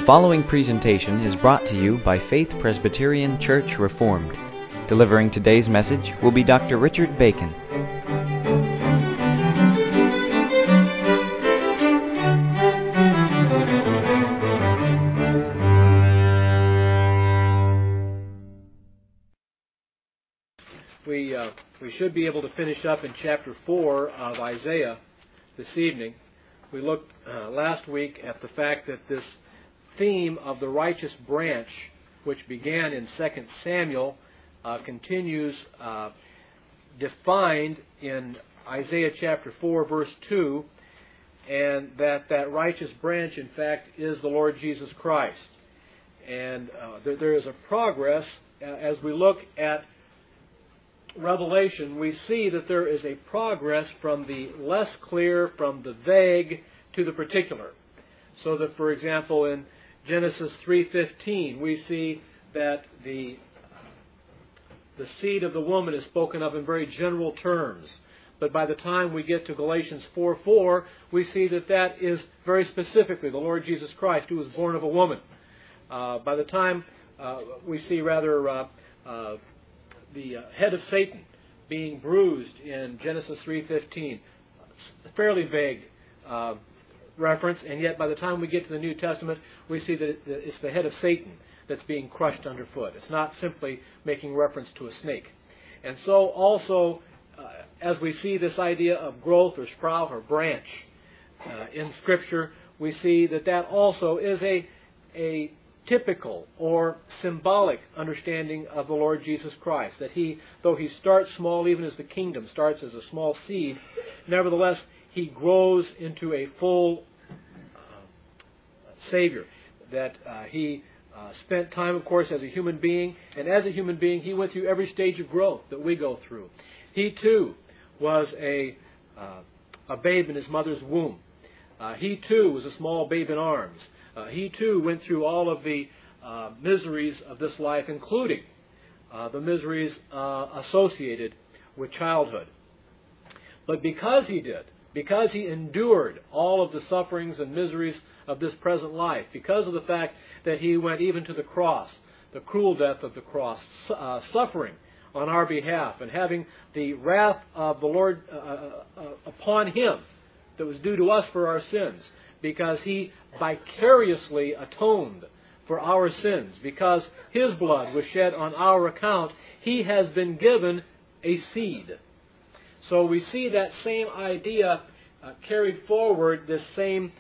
The following presentation is brought to you by Faith Presbyterian Church Reformed. Delivering today's message will be Dr. Richard Bacon. We should be able to finish up in chapter 4 of Isaiah this evening. We looked last week at the fact that this theme of the righteous branch, which began in 2 Samuel, continues defined in Isaiah chapter 4, verse 2, and that righteous branch, in fact, is the Lord Jesus Christ. And there is a progress. As we look at Revelation, we see that there is a progress from the less clear, from the vague, to the particular. So that, for example, in Genesis 3:15, we see that the seed of the woman is spoken of in very general terms. But by the time we get to Galatians 4:4, we see that is very specifically the Lord Jesus Christ, who was born of a woman. By the time we see the head of Satan being bruised in Genesis 3:15, fairly vague reference, and yet by the time we get to the New Testament, we see that it's the head of Satan that's being crushed underfoot. It's not simply making reference to a snake. And so also, as we see this idea of growth or sprout or branch in Scripture, we see that also is a typical or symbolic understanding of the Lord Jesus Christ. That He, though He starts small, even as the kingdom starts as a small seed, nevertheless He grows into a full Savior. That He spent time, of course, as a human being, and as a human being He went through every stage of growth that we go through. He too was a babe in His mother's womb. He too was a small babe in arms. He too went through all of the miseries of this life, including the miseries associated with childhood. But because He endured all of the sufferings and miseries of this present life, because of the fact that He went even to the cross, the cruel death of the cross, suffering on our behalf, and having the wrath of the Lord upon Him that was due to us for our sins, because He vicariously atoned for our sins, because His blood was shed on our account, He has been given a seed. So we see that same idea carried forward, this same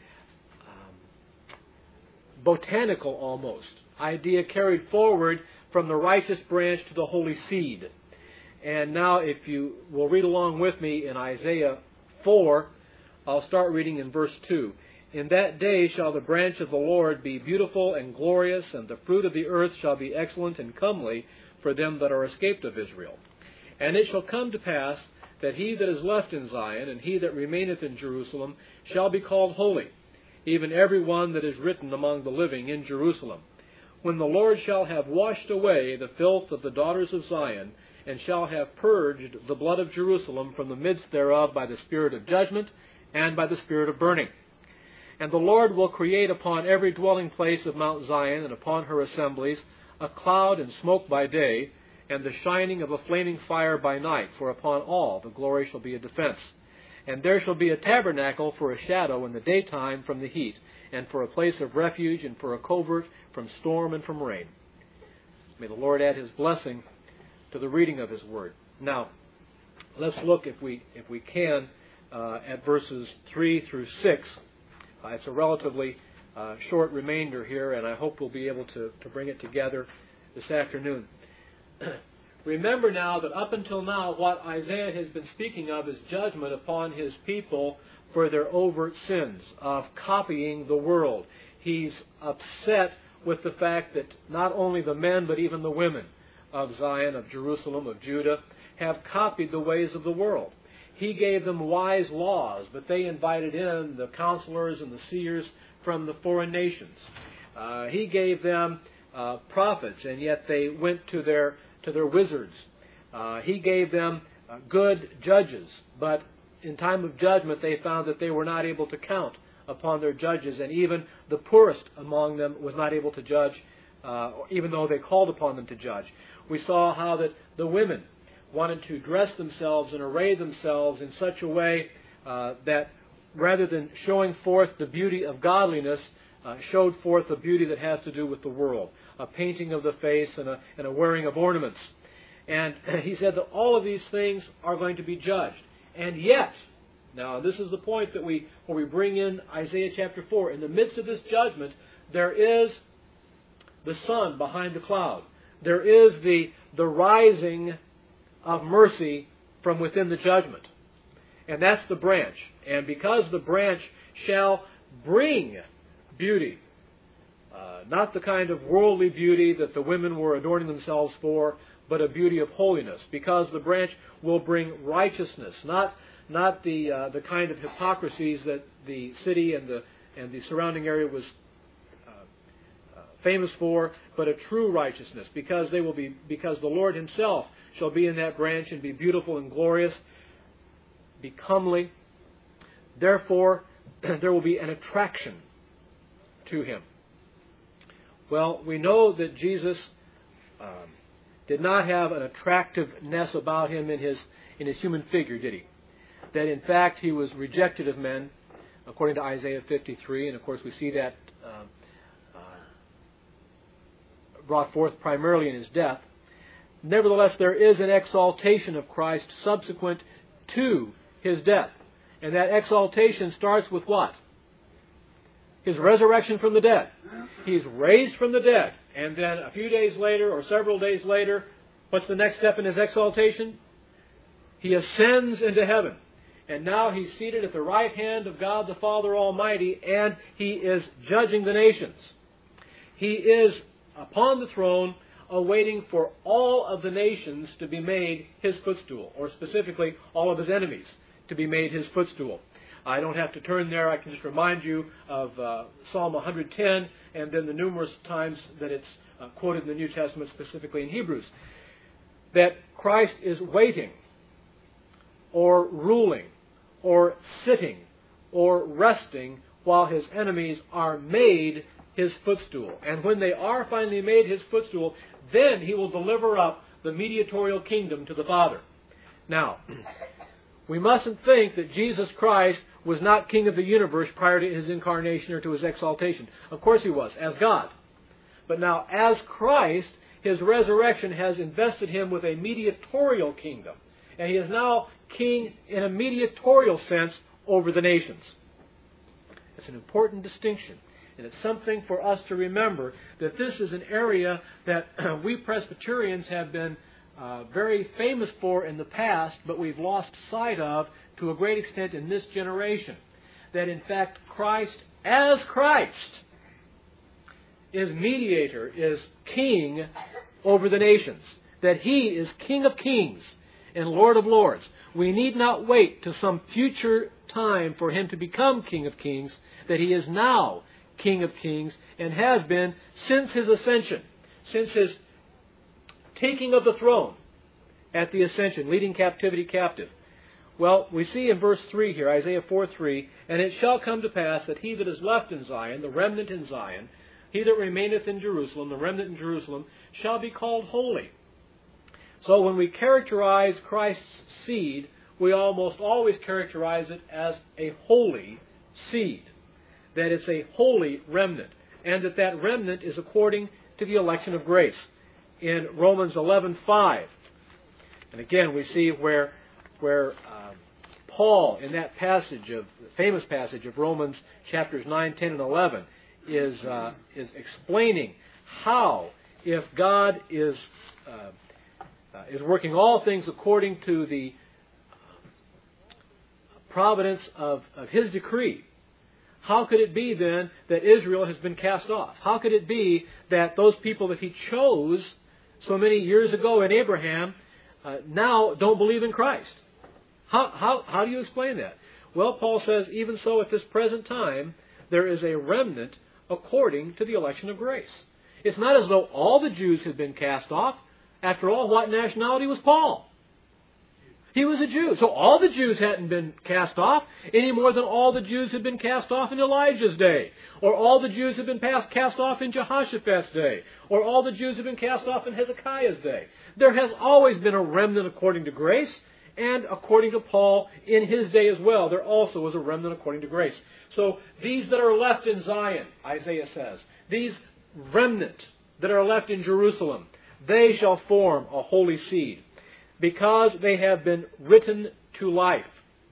botanical almost idea carried forward from the righteous branch to the holy seed. And now if you will read along with me in Isaiah 4, I'll start reading in verse 2. In that day shall the branch of the Lord be beautiful and glorious, and the fruit of the earth shall be excellent and comely for them that are escaped of Israel. And it shall come to pass that he that is left in Zion, and he that remaineth in Jerusalem, shall be called holy, even every one that is written among the living in Jerusalem. When the Lord shall have washed away the filth of the daughters of Zion, and shall have purged the blood of Jerusalem from the midst thereof by the spirit of judgment and by the spirit of burning. And the Lord will create upon every dwelling place of Mount Zion and upon her assemblies a cloud and smoke by day, and the shining of a flaming fire by night, for upon all the glory shall be a defense. And there shall be a tabernacle for a shadow in the daytime from the heat, and for a place of refuge, and for a covert from storm and from rain. May the Lord add His blessing to the reading of His Word. Now, let's look, if we can, at verses 3 through 6. It's a relatively short remainder here, and I hope we'll be able to bring it together this afternoon. Remember now that up until now, what Isaiah has been speaking of is judgment upon his people for their overt sins of copying the world. He's upset with the fact that not only the men, but even the women of Zion, of Jerusalem, of Judah, have copied the ways of the world. He gave them wise laws, but they invited in the counselors and the seers from the foreign nations. He gave them prophets, and yet they went to their wizards. He gave them good judges, but in time of judgment they found that they were not able to count upon their judges, and even the poorest among them was not able to judge, even though they called upon them to judge. We saw how that the women wanted to dress themselves and array themselves in such a way that rather than showing forth the beauty of godliness, showed forth the beauty that has to do with the world, a painting of the face and a wearing of ornaments. And he said that all of these things are going to be judged. And yet, now this is the point that where we bring in Isaiah chapter 4. In the midst of this judgment, there is the sun behind the cloud. There is the rising of mercy from within the judgment. And that's the branch. And because the branch shall bring beauty, not the kind of worldly beauty that the women were adorning themselves for, but a beauty of holiness. Because the branch will bring righteousness, not the kind of hypocrisies that the city and the surrounding area was famous for, but a true righteousness. Because the Lord Himself shall be in that branch and be beautiful and glorious, be comely. Therefore, there will be an attraction to Him. Well, we know that Jesus did not have an attractiveness about Him in His human figure, did He? That in fact He was rejected of men, according to Isaiah 53, and of course we see that brought forth primarily in His death. Nevertheless, there is an exaltation of Christ subsequent to His death. And that exaltation starts with what? His resurrection from the dead. He's raised from the dead. And then a few days later, or several days later, what's the next step in His exaltation? He ascends into heaven. And now He's seated at the right hand of God the Father Almighty, and He is judging the nations. He is upon the throne, awaiting for all of the nations to be made His footstool, or specifically all of His enemies to be made His footstool. I don't have to turn there. I can just remind you of Psalm 110 and then the numerous times that it's quoted in the New Testament, specifically in Hebrews, that Christ is waiting or ruling or sitting or resting while His enemies are made His footstool. And when they are finally made His footstool, then He will deliver up the mediatorial kingdom to the Father. Now, we mustn't think that Jesus Christ was not King of the universe prior to His incarnation or to His exaltation. Of course He was, as God. But now, as Christ, His resurrection has invested Him with a mediatorial kingdom. And He is now King in a mediatorial sense over the nations. It's an important distinction. And it's something for us to remember that this is an area that we Presbyterians have been very famous for in the past, but we've lost sight of to a great extent in this generation. That in fact Christ, as Christ, is mediator, is king over the nations. That He is King of kings and Lord of lords. We need not wait to some future time for Him to become King of kings. That He is now King of kings and has been since His ascension, since His taking of the throne at the ascension, leading captivity captive. Well, we see in verse 3 here, Isaiah 4:3, and it shall come to pass that he that is left in Zion, the remnant in Zion, he that remaineth in Jerusalem, the remnant in Jerusalem, shall be called holy. So when we characterize Christ's seed, we almost always characterize it as a holy seed. That it's a holy remnant, and that remnant is according to the election of grace. In Romans 11:5, and again we see where Paul, in that passage the famous passage of Romans chapters 9, 10, and 11, is explaining how, if God is working all things according to the providence of His decree, how could it be then that Israel has been cast off? How could it be that those people that He chose so many years ago in Abraham now don't believe in Christ? How do you explain that? Well, Paul says, even so at this present time, there is a remnant according to the election of grace. It's not as though all the Jews had been cast off. After all, what nationality was Paul? He was a Jew. So all the Jews hadn't been cast off any more than all the Jews had been cast off in Elijah's day. Or all the Jews had been cast off in Jehoshaphat's day. Or all the Jews had been cast off in Hezekiah's day. There has always been a remnant according to grace. And according to Paul, in his day as well, there also was a remnant according to grace. So these that are left in Zion, Isaiah says, these remnant that are left in Jerusalem, they shall form a holy seed, because they have been written to life.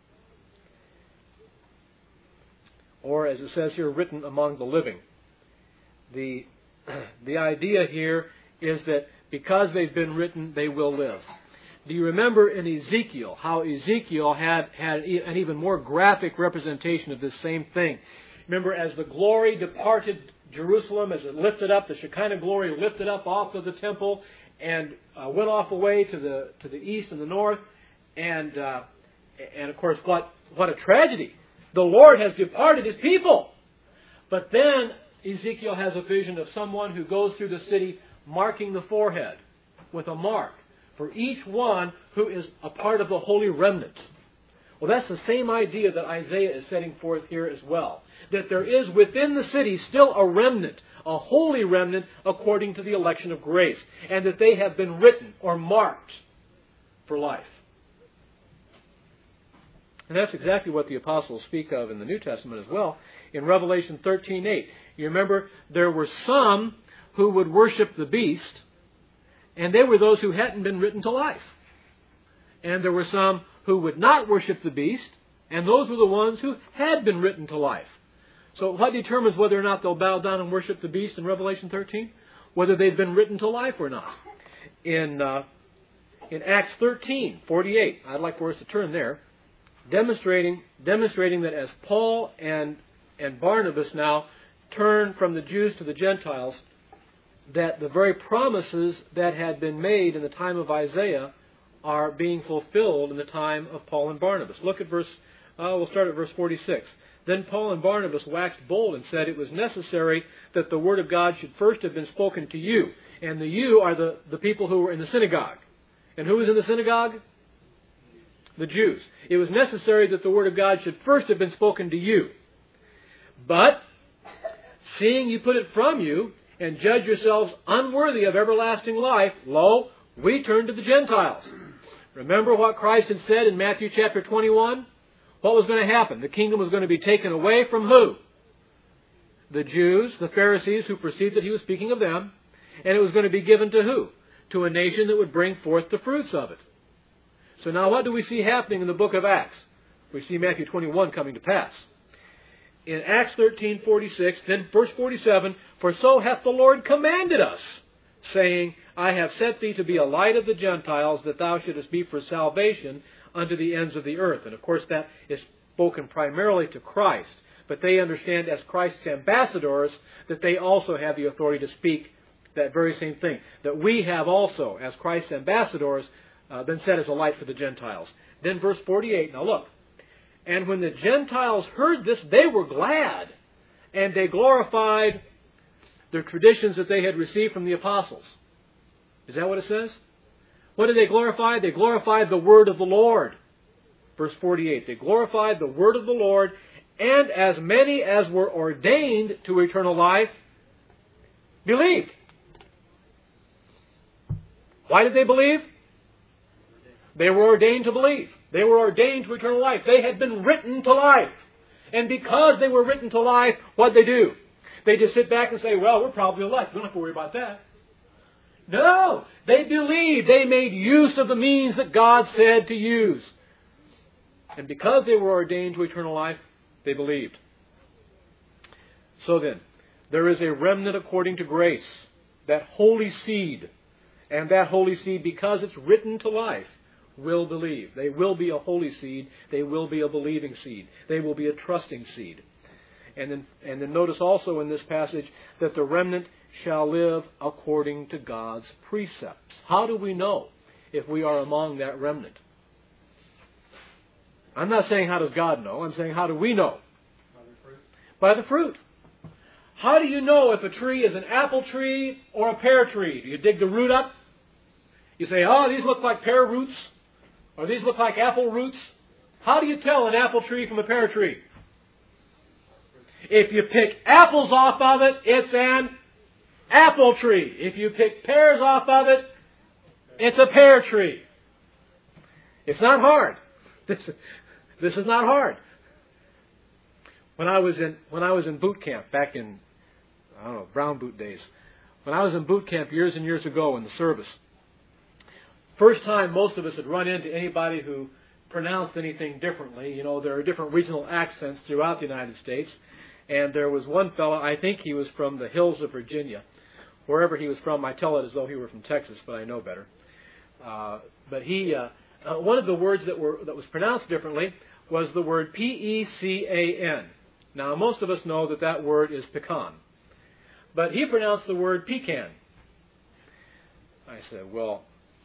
Or, as it says here, written among the living. The idea here is that because they've been written, they will live. Do you remember in Ezekiel how Ezekiel had an even more graphic representation of this same thing? Remember, as the glory departed Jerusalem, as it lifted up, the Shekinah glory lifted up off of the temple and went off away to the east and the north, and of course, what a tragedy! The Lord has departed His people. But then Ezekiel has a vision of someone who goes through the city marking the forehead with a mark for each one who is a part of the holy remnant. Well, that's the same idea that Isaiah is setting forth here as well. That there is within the city still a remnant, a holy remnant according to the election of grace. And that they have been written or marked for life. And that's exactly what the apostles speak of in the New Testament as well. In Revelation 13:8, you remember there were some who would worship the beast, and they were those who hadn't been written to life. And there were some who would not worship the beast, and those were the ones who had been written to life. So what determines whether or not they'll bow down and worship the beast in Revelation 13? Whether they've been written to life or not. In Acts 13:48, I'd like for us to turn there, demonstrating that as Paul and Barnabas now turn from the Jews to the Gentiles, that the very promises that had been made in the time of Isaiah are being fulfilled in the time of Paul and Barnabas. Look at we'll start at verse 46. Then Paul and Barnabas waxed bold and said, "It was necessary that the word of God should first have been spoken to you." And the you are the people who were in the synagogue. And who was in the synagogue? The Jews. It was necessary that the word of God should first have been spoken to you. But, seeing you put it from you, and judge yourselves unworthy of everlasting life, lo, we turn to the Gentiles. Remember what Christ had said in Matthew chapter 21? What was going to happen? The kingdom was going to be taken away from who? The Jews, the Pharisees, who perceived that He was speaking of them. And it was going to be given to who? To a nation that would bring forth the fruits of it. So now what do we see happening in the book of Acts? We see Matthew 21 coming to pass. In Acts 13:46, then verse 47, "For so hath the Lord commanded us, saying, I have set thee to be a light of the Gentiles, that thou shouldest be for salvation unto the ends of the earth." And of course that is spoken primarily to Christ. But they understand as Christ's ambassadors that they also have the authority to speak that very same thing. That we have also, as Christ's ambassadors, been set as a light for the Gentiles. Then verse 48, now look. "And when the Gentiles heard this, they were glad, and they glorified the traditions that they had received from the apostles." Is that what it says? What did they glorify? They glorified the word of the Lord. Verse 48, "They glorified the word of the Lord, and as many as were ordained to eternal life believed." Why did they believe? They were ordained to believe. They were ordained to eternal life. They had been written to life. And because they were written to life, what'd they do? They just sit back and say, well, we're probably elect. We don't have to worry about that. No! They believed. They made use of the means that God said to use. And because they were ordained to eternal life, they believed. So then, there is a remnant according to grace, that holy seed. And that holy seed, because it's written to life, will believe. They will be a holy seed. They will be a believing seed. They will be a trusting seed. And then notice also in this passage that the remnant shall live according to God's precepts. How do we know if we are among that remnant? I'm not saying how does God know. I'm saying how do we know? By the fruit. How do you know if a tree is an apple tree or a pear tree? Do you dig the root up? You say, oh, these look like pear roots. Or these look like apple roots. How do you tell an apple tree from a pear tree? If you pick apples off of it, it's an apple tree. If you pick pears off of it, it's a pear tree. It's not hard. This is not hard. When I was in boot camp back in, brown boot days. When I was in boot camp years and years ago in the service, first time most of us had run into anybody who pronounced anything differently. You know, there are different regional accents throughout the United States. And there was one fellow, I think he was from the hills of Virginia. Wherever he was from, I tell it as though he were from Texas, but I know better. But he, one of the words that was pronounced differently was the word P-E-C-A-N. Now, most of us know that word is pecan. But he pronounced the word pecan. I said, well,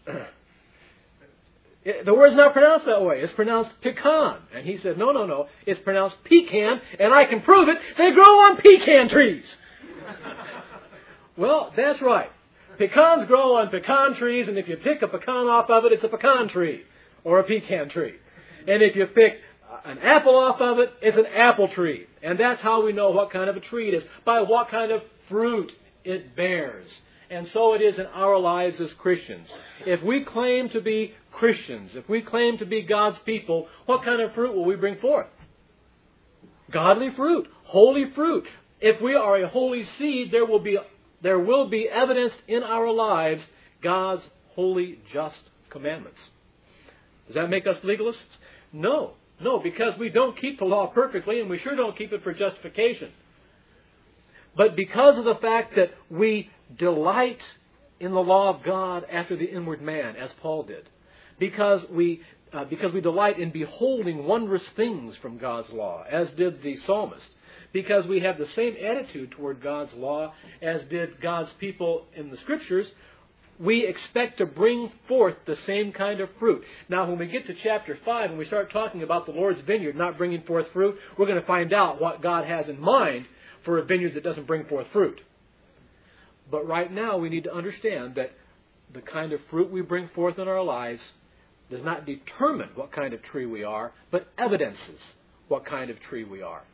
the word's not pronounced that way. It's pronounced pecan. And he said, no. It's pronounced pecan, and I can prove it. They grow on pecan trees. Well, that's right. Pecans grow on pecan trees, and if you pick a pecan off of it, it's a pecan tree or a pecan tree. And if you pick an apple off of it, it's an apple tree. And that's how we know what kind of a tree it is, by what kind of fruit it bears. And so it is in our lives as Christians. If we claim to be Christians, if we claim to be God's people, what kind of fruit will we bring forth? Godly fruit, holy fruit. If we are a holy seed, there will be evidenced in our lives God's holy, just commandments. Does that make us legalists? No, because we don't keep the law perfectly, and we sure don't keep it for justification. But because of the fact that we delight in the law of God after the inward man, as Paul did, because we delight in beholding wondrous things from God's law, as did the psalmist, because we have the same attitude toward God's law as did God's people in the Scriptures, we expect to bring forth the same kind of fruit. Now, when we get to chapter 5 and we start talking about the Lord's vineyard not bringing forth fruit, we're going to find out what God has in mind for a vineyard that doesn't bring forth fruit. But right now we need to understand that the kind of fruit we bring forth in our lives does not determine what kind of tree we are, but evidences what kind of tree we are.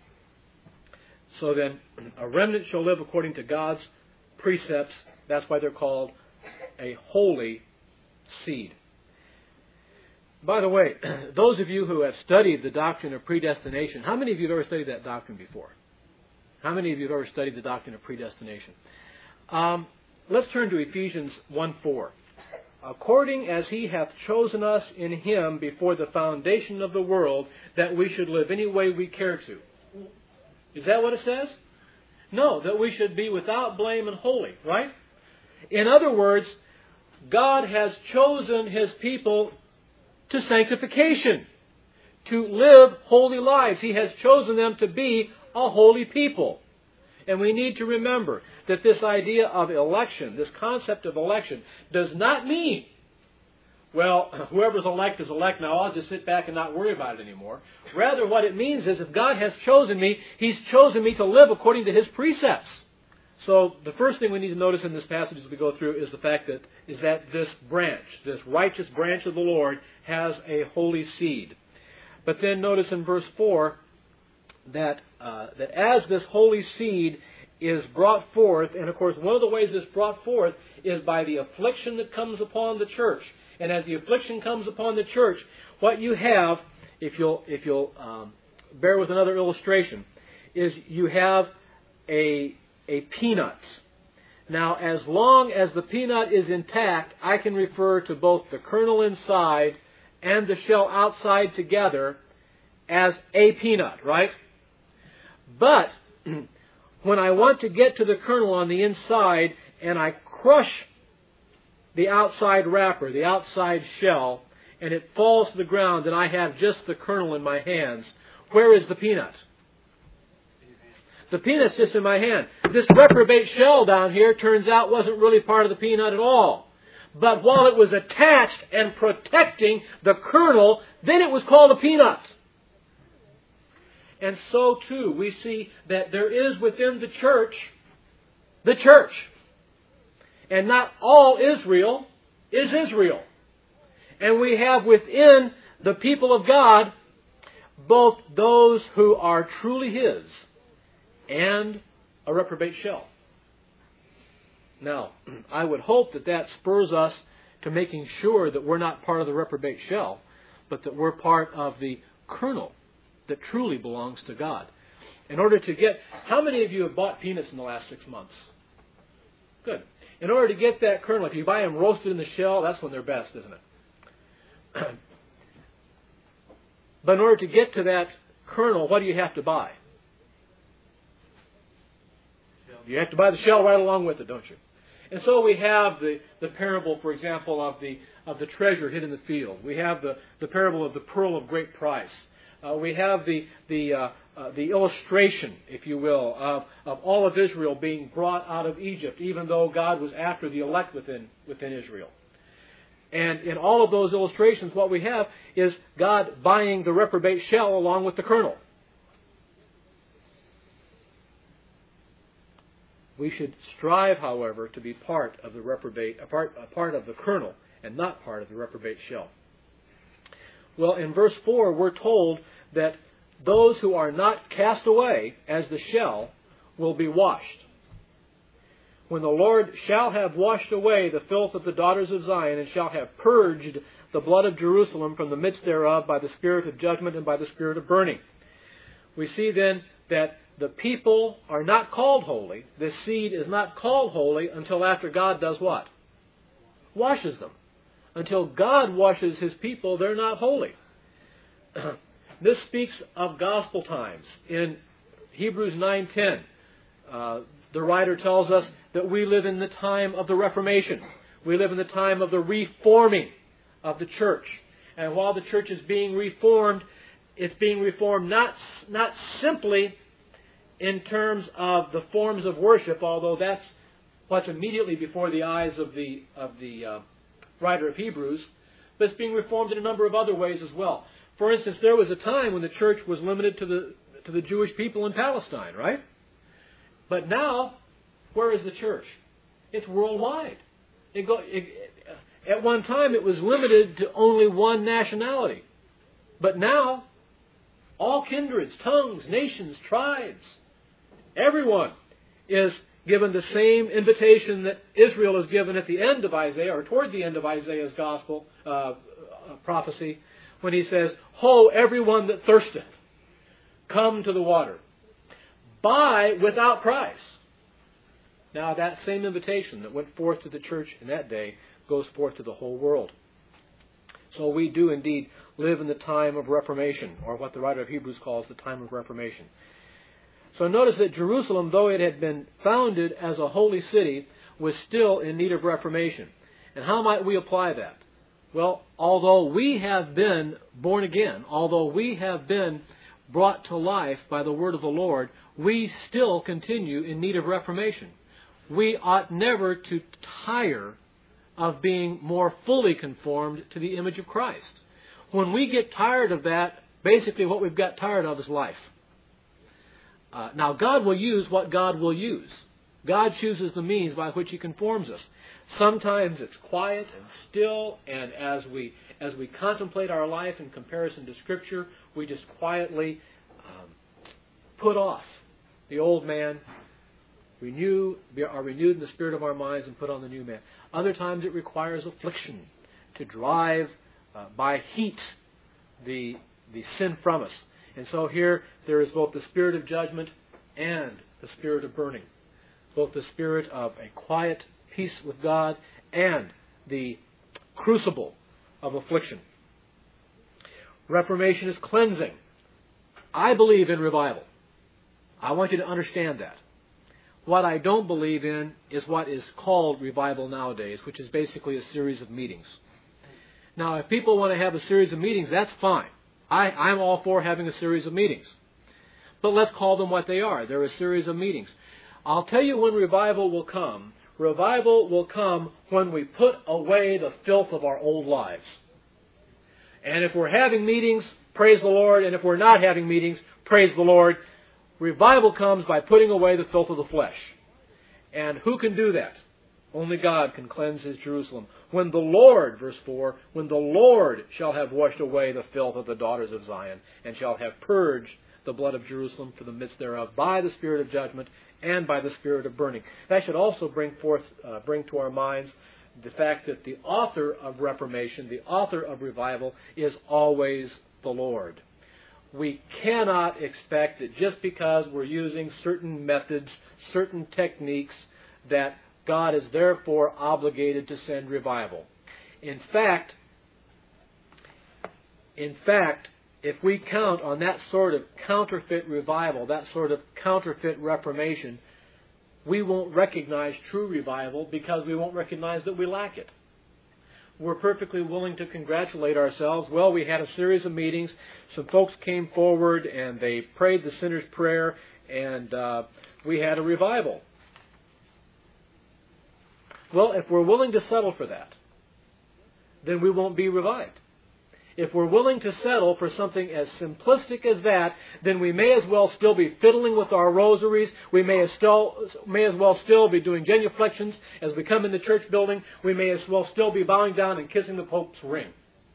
So then, a remnant shall live according to God's precepts. That's why they're called a holy seed. By the way, those of you who have studied the doctrine of predestination, how many of you have ever studied that doctrine before? How many of you have ever studied the doctrine of predestination? Let's turn to Ephesians 1:4. According as He hath chosen us in Him before the foundation of the world, that we should live any way we care to. Is that what it says? No, that we should be without blame and holy, right? In other words, God has chosen His people to sanctification, to live holy lives. He has chosen them to be a holy people. And we need to remember that this idea of election, this concept of election, does not mean, well, whoever's elect is elect now, I'll just sit back and not worry about it anymore. Rather, what it means is if God has chosen me, He's chosen me to live according to His precepts. So the first thing we need to notice in this passage as we go through is the fact that this branch, this righteous branch of the Lord, has a holy seed. But then notice in verse 4 that as this holy seed is brought forth, and of course one of the ways it's brought forth is by the affliction that comes upon the church. And as the affliction comes upon the church, what you have, if you'll bear with another illustration, is you have a peanut. Now, as long as the peanut is intact, I can refer to both the kernel inside and the shell outside together as a peanut, right? But when I want to get to the kernel on the inside and I crush the outside wrapper, the outside shell, and it falls to the ground and I have just the kernel in my hands, where is the peanut? The peanut's just in my hand. This reprobate shell down here turns out wasn't really part of the peanut at all. But while it was attached and protecting the kernel, then it was called a peanut. And so too, we see that there is within the church. And not all Israel is Israel. And we have within the people of God both those who are truly His and a reprobate shell. Now, I would hope that that spurs us to making sure that we're not part of the reprobate shell, but that we're part of the kernel that truly belongs to God. In order to get... How many of you have bought peanuts in the last 6 months? Good. In order to get that kernel, if you buy them roasted in the shell, that's when they're best, isn't it? But in order to get to that kernel, what do you have to buy? You have to buy the shell right along with it, don't you? And so we have the parable, for example, of the treasure hid in the field. We have the parable of the pearl of great price. We have the illustration, if you will, of all of Israel being brought out of Egypt, even though God was after the elect within Israel. And in all of those illustrations, what we have is God buying the reprobate shell along with the kernel. We should strive, however, to be part of the reprobate, part of the kernel, and not part of the reprobate shell. Well, in verse 4, we're told that those who are not cast away as the shell will be washed. When the Lord shall have washed away the filth of the daughters of Zion, and shall have purged the blood of Jerusalem from the midst thereof by the spirit of judgment and by the spirit of burning. We see then that the people are not called holy. This seed is not called holy until after God does what? Washes them. Until God washes His people, they're not holy. This speaks of gospel times. In Hebrews 9:10, the writer tells us that we live in the time of the Reformation. We live in the time of the reforming of the church. And while the church is being reformed, it's being reformed not simply in terms of the forms of worship, although that's what's immediately before the eyes of the writer of Hebrews, but it's being reformed in a number of other ways as well. For instance, there was a time when the church was limited to the Jewish people in Palestine, right? But now, where is the church? It's worldwide. At one time, it was limited to only one nationality. But now, all kindreds, tongues, nations, tribes, everyone is given the same invitation that Israel is given at the end of Isaiah, or toward the end of Isaiah's gospel prophecy, when he says, "Ho, everyone that thirsteth, come to the water. Buy without price." Now that same invitation that went forth to the church in that day goes forth to the whole world. So we do indeed live in the time of Reformation, or what the writer of Hebrews calls the time of Reformation. So notice that Jerusalem, though it had been founded as a holy city, was still in need of reformation. And how might we apply that? Well, although we have been born again, although we have been brought to life by the word of the Lord, we still continue in need of reformation. We ought never to tire of being more fully conformed to the image of Christ. When we get tired of that, basically what we've got tired of is life. Now, God will use what God will use. God chooses the means by which He conforms us. Sometimes it's quiet and still, and as we contemplate our life in comparison to Scripture, we just quietly put off the old man, are renewed in the spirit of our minds, and put on the new man. Other times it requires affliction to drive by heat the sin from us. And so here there is both the spirit of judgment and the spirit of burning. Both the spirit of a quiet peace with God and the crucible of affliction. Reformation is cleansing. I believe in revival. I want you to understand that. What I don't believe in is what is called revival nowadays, which is basically a series of meetings. Now, if people want to have a series of meetings, that's fine. I'm all for having a series of meetings. But let's call them what they are. They're a series of meetings. I'll tell you when revival will come. Revival will come when we put away the filth of our old lives. And if we're having meetings, praise the Lord. And if we're not having meetings, praise the Lord. Revival comes by putting away the filth of the flesh. And who can do that? Only God can cleanse His Jerusalem. When the Lord, verse 4, when the Lord shall have washed away the filth of the daughters of Zion, and shall have purged the blood of Jerusalem from the midst thereof by the spirit of judgment and by the spirit of burning. That should also bring to our minds the fact that the author of reformation, the author of revival, is always the Lord. We cannot expect that just because we're using certain methods, certain techniques, that God is therefore obligated to send revival. In fact, if we count on that sort of counterfeit revival, that sort of counterfeit reformation, we won't recognize true revival because we won't recognize that we lack it. We're perfectly willing to congratulate ourselves. Well, we had a series of meetings. Some folks came forward and they prayed the sinner's prayer, and we had a revival. Well, if we're willing to settle for that, then we won't be revived. If we're willing to settle for something as simplistic as that, then we may as well still be fiddling with our rosaries. We may as well still be doing genuflections as we come in the church building. We may as well still be bowing down and kissing the Pope's ring.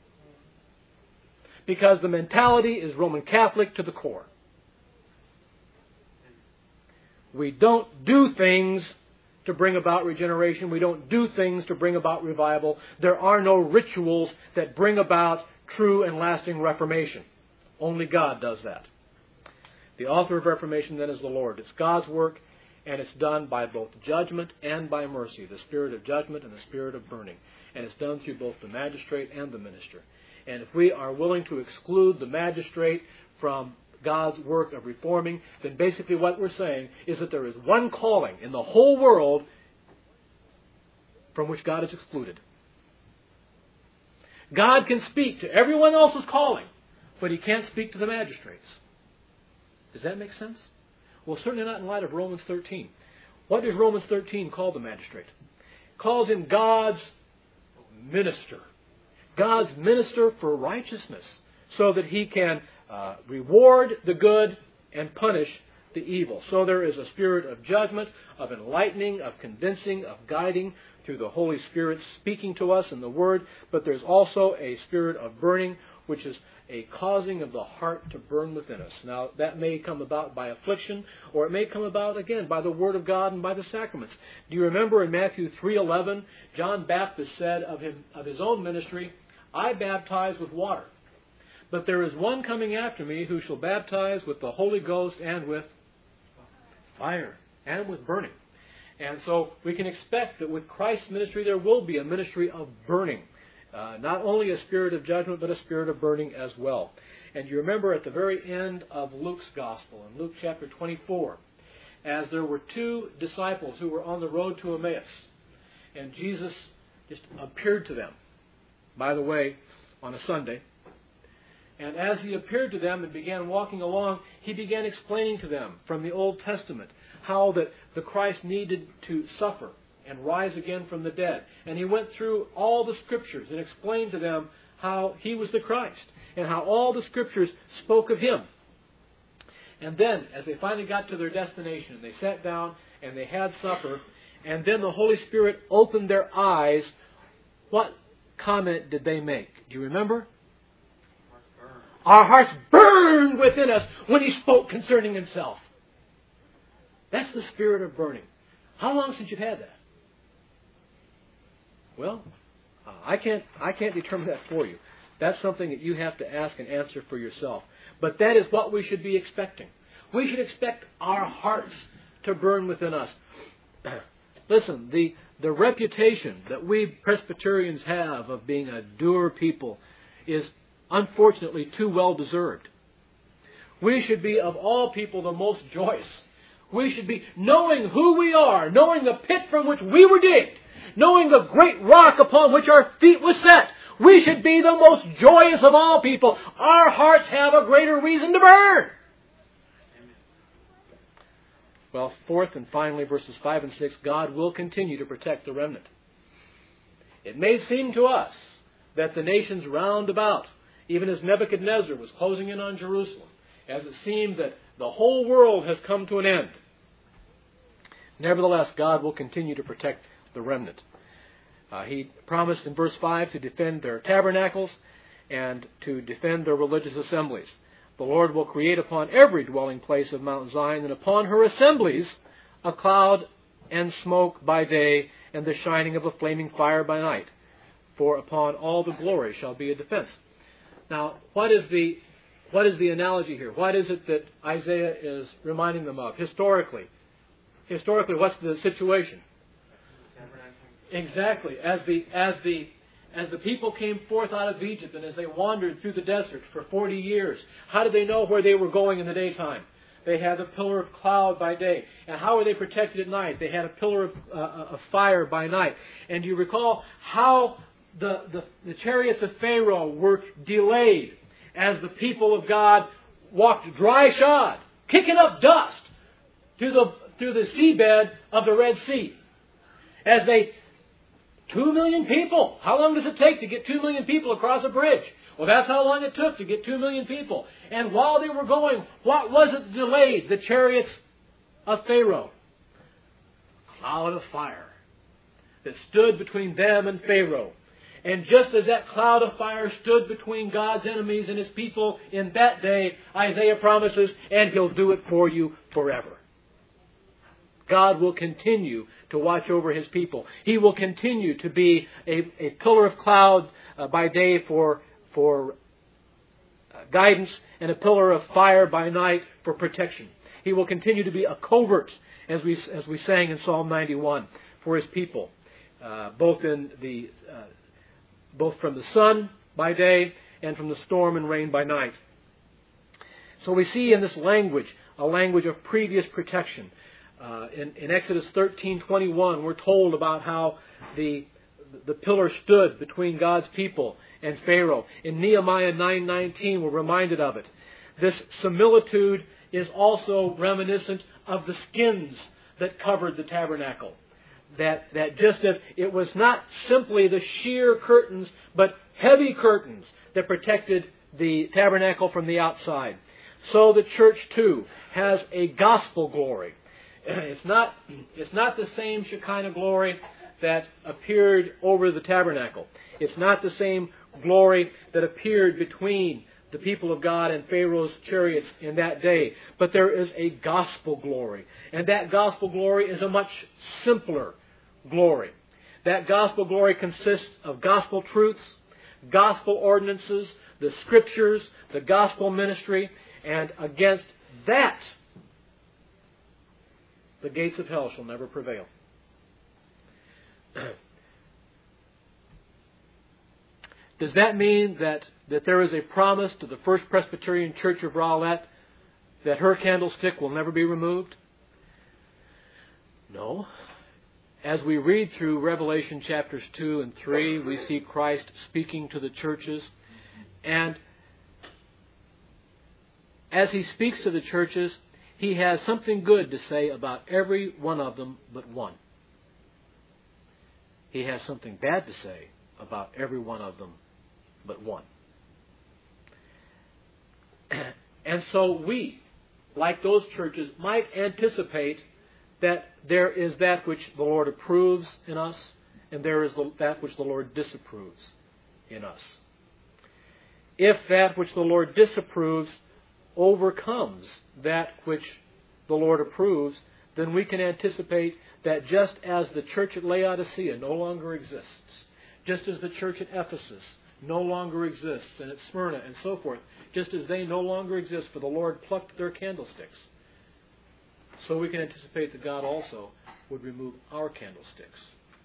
Because the mentality is Roman Catholic to the core. We don't do things to bring about regeneration. We don't do things to bring about revival. There are no rituals that bring about true and lasting reformation. Only God does that. The author of reformation then is the Lord. It's God's work, and it's done by both judgment and by mercy, the spirit of judgment and the spirit of burning. And it's done through both the magistrate and the minister. And if we are willing to exclude the magistrate from God's work of reforming, then basically what we're saying is that there is one calling in the whole world from which God is excluded. God can speak to everyone else's calling, but He can't speak to the magistrates. Does that make sense? Well, certainly not in light of Romans 13. What does Romans 13 call the magistrate? It calls him God's minister. God's minister for righteousness, so that He can reward the good and punish the evil. So there is a spirit of judgment, of enlightening, of convincing, of guiding through the Holy Spirit speaking to us in the Word, but there's also a spirit of burning, which is a causing of the heart to burn within us. Now, that may come about by affliction, or it may come about, again, by the Word of God and by the sacraments. Do you remember in Matthew 3:11, John Baptist said of his own ministry, "I baptize with water, but there is one coming after me who shall baptize with the Holy Ghost and with fire and with burning." And so we can expect that with Christ's ministry there will be a ministry of burning. Not only a spirit of judgment, but a spirit of burning as well. And you remember at the very end of Luke's Gospel, in Luke chapter 24, as there were two disciples who were on the road to Emmaus, and Jesus just appeared to them, by the way, on a Sunday. And as He appeared to them and began walking along, He began explaining to them from the Old Testament how that the Christ needed to suffer and rise again from the dead. And He went through all the Scriptures and explained to them how He was the Christ and how all the Scriptures spoke of Him. And then, as they finally got to their destination, they sat down and they had supper, and then the Holy Spirit opened their eyes. What comment did they make? Do you remember? Our hearts burned within us when He spoke concerning Himself. That's the spirit of burning. How long since you've had that? Well, I can't determine that for you. That's something that you have to ask and answer for yourself. But that is what we should be expecting. We should expect our hearts to burn within us. Listen, the reputation that we Presbyterians have of being a doer people is unfortunately too well deserved. We should be, of all people, the most joyous. We should be knowing who we are, knowing the pit from which we were digged, knowing the great rock upon which our feet were set. We should be the most joyous of all people. Our hearts have a greater reason to burn. Well, fourth and finally, verses 5 and 6, God will continue to protect the remnant. It may seem to us that the nations round about, even as Nebuchadnezzar was closing in on Jerusalem, as it seemed that the whole world has come to an end. Nevertheless, God will continue to protect the remnant. He promised in verse 5 to defend their tabernacles and to defend their religious assemblies. The Lord will create upon every dwelling place of Mount Zion and upon her assemblies a cloud and smoke by day and the shining of a flaming fire by night. For upon all the glory shall be a defense. Now, what is the analogy here? What is it that Isaiah is reminding them of historically? Historically, what's the situation? Exactly. As the people came forth out of Egypt and as they wandered through the desert for 40 years, how did they know where they were going in the daytime? They had a pillar of cloud by day. And how were they protected at night? They had a pillar of fire by night. And do you recall how the chariots of Pharaoh were delayed as the people of God walked dry-shod, kicking up dust through the seabed of the Red Sea? 2 million people. How long does it take to get 2 million people across a bridge? Well, that's how long it took to get 2 million people. And while they were going, what was it that delayed the chariots of Pharaoh? A cloud of fire that stood between them and Pharaoh. And just as that cloud of fire stood between God's enemies and His people in that day, Isaiah promises, and He'll do it for you forever. God will continue to watch over His people. He will continue to be a pillar of cloud by day for guidance and a pillar of fire by night for protection. He will continue to be a covert, as we sang in Psalm 91, for His people, both from the sun by day and from the storm and rain by night. So we see in this language a language of previous protection. In Exodus 13:21, we're told about how the pillar stood between God's people and Pharaoh. In Nehemiah 9:19, we're reminded of it. This similitude is also reminiscent of the skins that covered the tabernacle. That just as it was not simply the sheer curtains, but heavy curtains that protected the tabernacle from the outside, so the church too has a gospel glory. It's not the same Shekinah glory that appeared over the tabernacle. It's not the same glory that appeared between the people of God and Pharaoh's chariots in that day. But there is a gospel glory. And that gospel glory is a much simpler glory. That gospel glory consists of gospel truths, gospel ordinances, the scriptures, the gospel ministry, and against that the gates of hell shall never prevail. Does that mean that there is a promise to the First Presbyterian Church of Rowlett that her candlestick will never be removed? No. As we read through Revelation chapters 2 and 3, we see Christ speaking to the churches. And as He speaks to the churches, He has something good to say about every one of them but one. He has something bad to say about every one of them but one. And so we, like those churches, might anticipate that there is that which the Lord approves in us, and there is that which the Lord disapproves in us. If that which the Lord disapproves overcomes that which the Lord approves, then we can anticipate that just as the church at Laodicea no longer exists, just as the church at Ephesus no longer exists, and at Smyrna and so forth, just as they no longer exist, for the Lord plucked their candlesticks, so we can anticipate that God also would remove our candlesticks.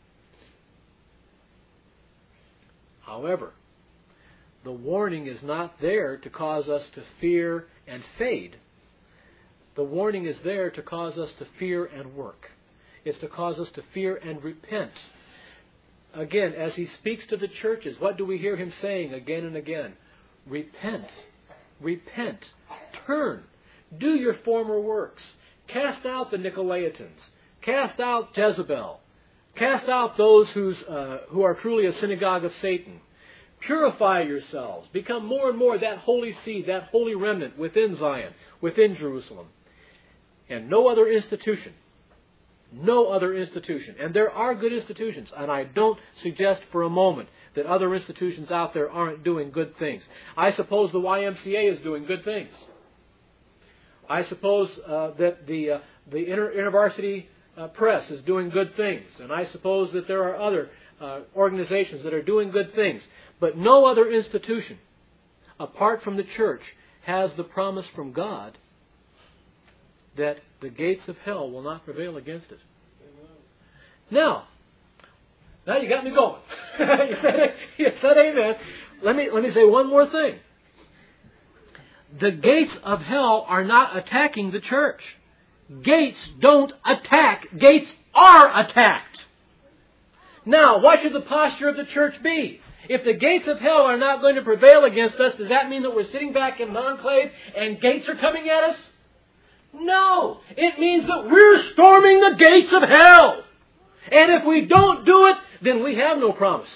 However, the warning is not there to cause us to fear and fade. The warning is there to cause us to fear and work. It's to cause us to fear and repent. Again, as He speaks to the churches, what do we hear Him saying again and again? Repent. Repent. Turn. Do your former works. Cast out the Nicolaitans. Cast out Jezebel. Cast out those who are truly a synagogue of Satan. Purify yourselves. Become more and more that holy seed, that holy remnant within Zion, within Jerusalem. And no other institution No other institution. And there are good institutions, and I don't suggest for a moment that other institutions out there aren't doing good things. I suppose the YMCA is doing good things. I suppose that the InterVarsity Press is doing good things. And I suppose that there are other organizations that are doing good things. But no other institution, apart from the church, has the promise from God that the gates of hell will not prevail against it. Now you got me going. you said amen. Let me say one more thing. The gates of hell are not attacking the church. Gates don't attack. Gates are attacked. Now, what should the posture of the church be? If the gates of hell are not going to prevail against us, does that mean that we're sitting back in an enclave and gates are coming at us? No. It means that we're storming the gates of hell. And if we don't do it, then we have no promise.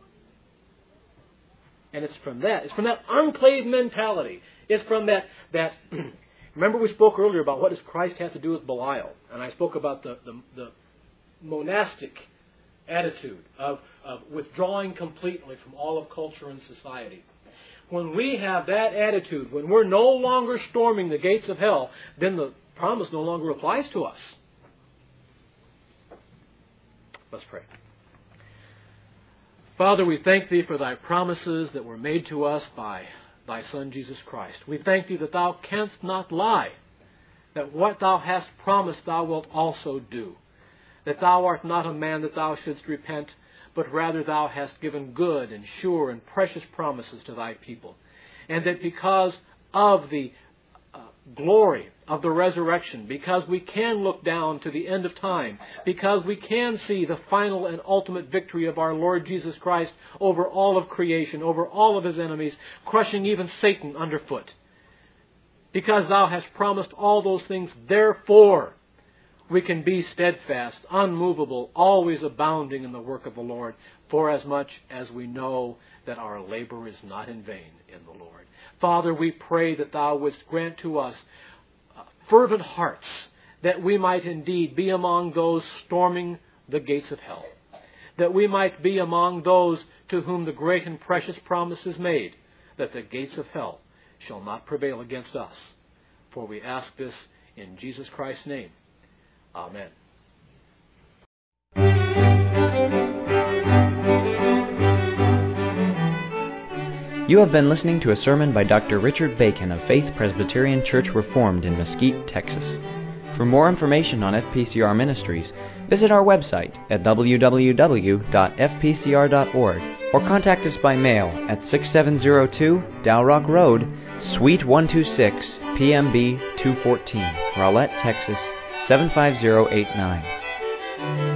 And it's from that enclave mentality. It's from that remember we spoke earlier about what does Christ have to do with Belial. And I spoke about the monastic attitude of withdrawing completely from all of culture and society. When we have that attitude, when we're no longer storming the gates of hell, then the promise no longer applies to us. Let's pray. Father, we thank Thee for Thy promises that were made to us by Thy Son Jesus Christ. We thank Thee that Thou canst not lie, that what Thou hast promised Thou wilt also do, that Thou art not a man that Thou shouldst repent, but rather Thou hast given good and sure and precious promises to Thy people, and that because of the glory of the resurrection, because we can look down to the end of time, because we can see the final and ultimate victory of our Lord Jesus Christ over all of creation, over all of His enemies, crushing even Satan underfoot. Because Thou hast promised all those things, therefore we can be steadfast, unmovable, always abounding in the work of the Lord, forasmuch as we know that our labor is not in vain in the Lord. Father, we pray that Thou wouldst grant to us fervent hearts, that we might indeed be among those storming the gates of hell, that we might be among those to whom the great and precious promise is made, that the gates of hell shall not prevail against us. For we ask this in Jesus Christ's name. Amen. You have been listening to a sermon by Dr. Richard Bacon of Faith Presbyterian Church Reformed in Mesquite, Texas. For more information on FPCR Ministries, visit our website at www.fpcr.org or contact us by mail at 6702 Dalrock Road, Suite 126, PMB 214, Rowlett, Texas 75089.